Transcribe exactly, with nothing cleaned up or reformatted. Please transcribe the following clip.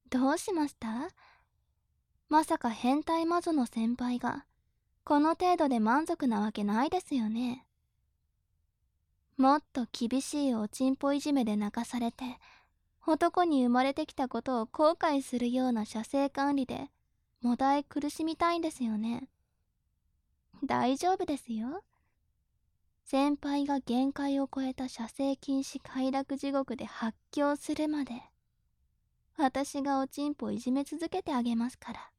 どうしました？まさか変態魔女の先輩がこの程度で満足なわけないですよね。もっと厳しいおちんぽいじめで泣かされて、男に生まれてきたことを後悔するような射精管理でもだえ苦しみたいんですよね。大丈夫ですよ。先輩が限界を超えた射精禁止快楽地獄で発狂するまで私がおちんぽいじめ続けてあげますから。